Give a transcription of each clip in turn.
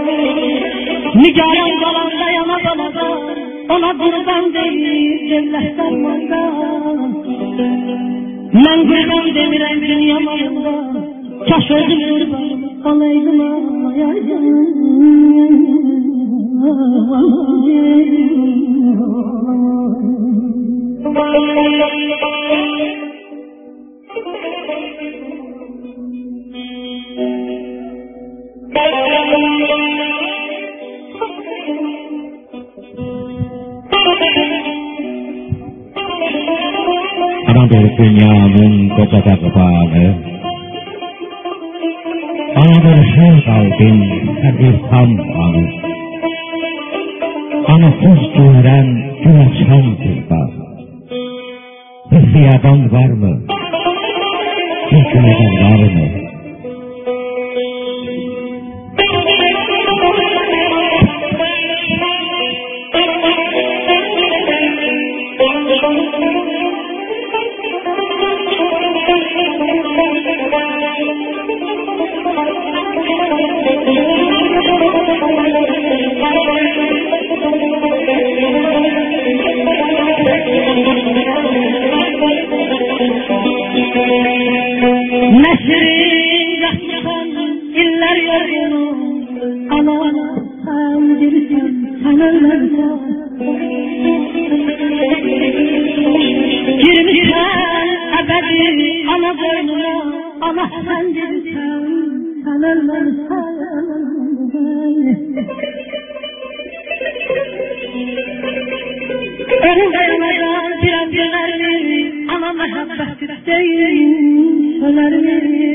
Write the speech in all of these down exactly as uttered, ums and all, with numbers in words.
Nigarın kalanda yana kalada, ona kurban değil devlet sarmanda. Ben kurban demirem dünya malında, kaş özüm kurban olaydım ağlayacağım. Anadolu dünyanın kocaca kapağı, Anadolu her kalbin her bir tam anı, anasız güveren gün açan kızlar. Hıssiyadan var mı? Hükümeden var mı? Neşrin yakışan iller yorgunu, ana sen bilsin sen ölmezsen. Girmişsen ebedi ana boynuna, ana sen bilsin sen ölmezsen. Onun dayanacağın direncilerini, ana mehabbeti değil, söylerini.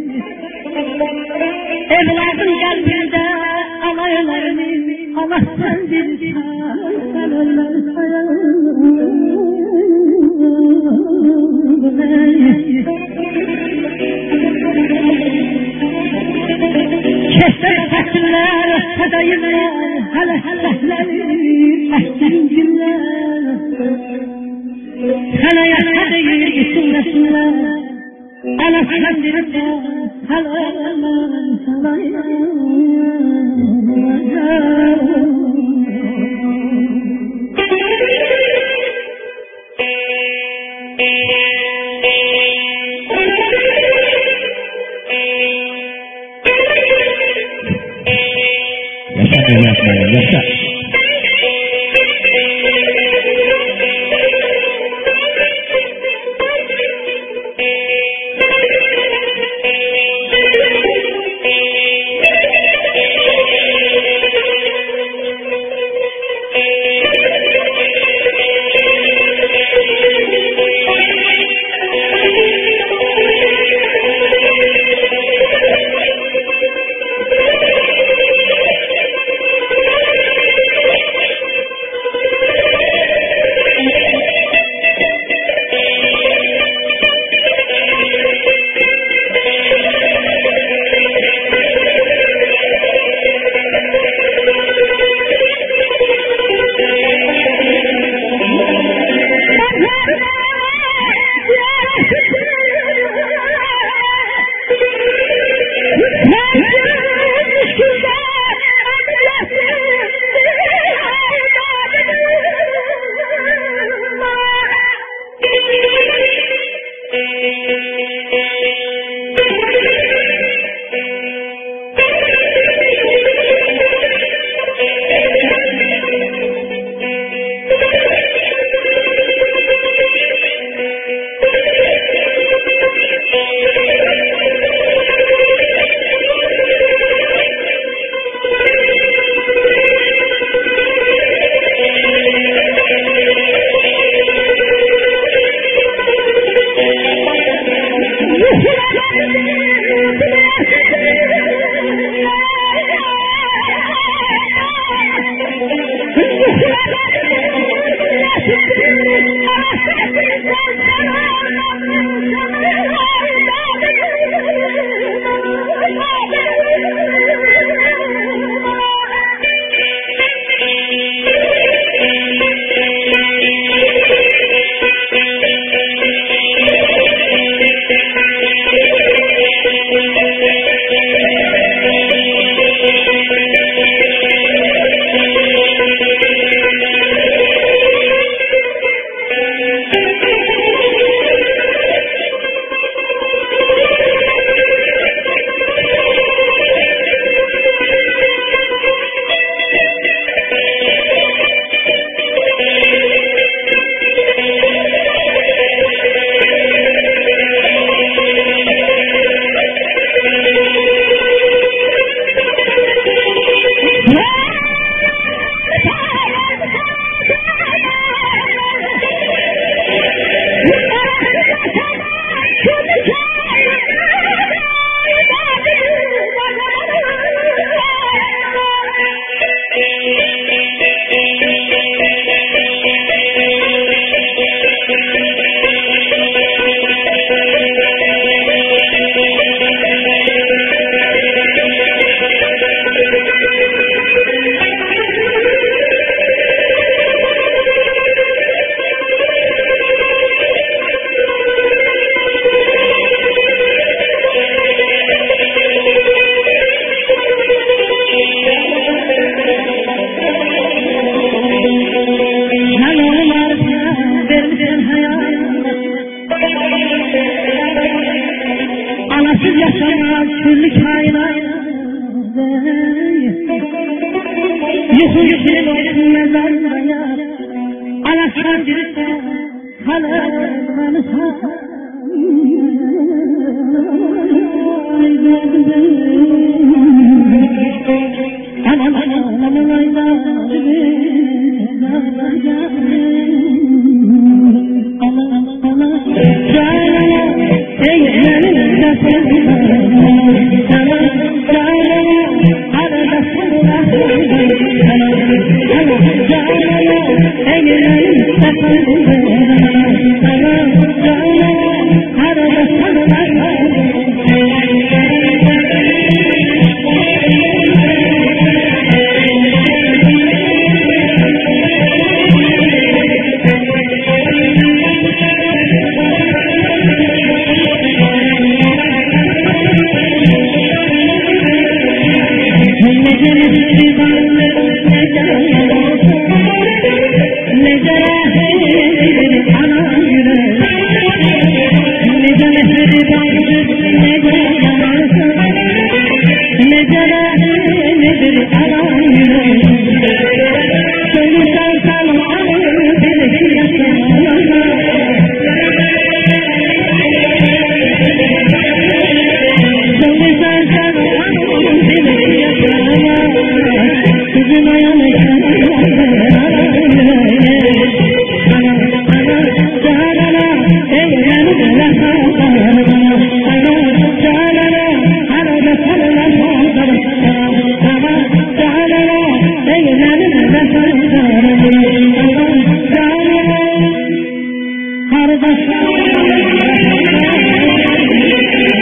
Evladın kalbinde anayalarını, ana sen bilsen sen ölmezsen. Keşke fakirler, fedayiller, hele helehlenir, ehdinciller. Hele yaşadığı isimlesinler, ana sen bilsen, hele sana Yaşa dünyasına, yaşa. Yuhu yüzünün olsun mezarında yar Alaskan dirse Halımını sağ Aman aman aman ayda Aman aman canana Eylenin de Aman canana Arada sana Aman canana Eylenin de Aman canana Arada sana Kardeşim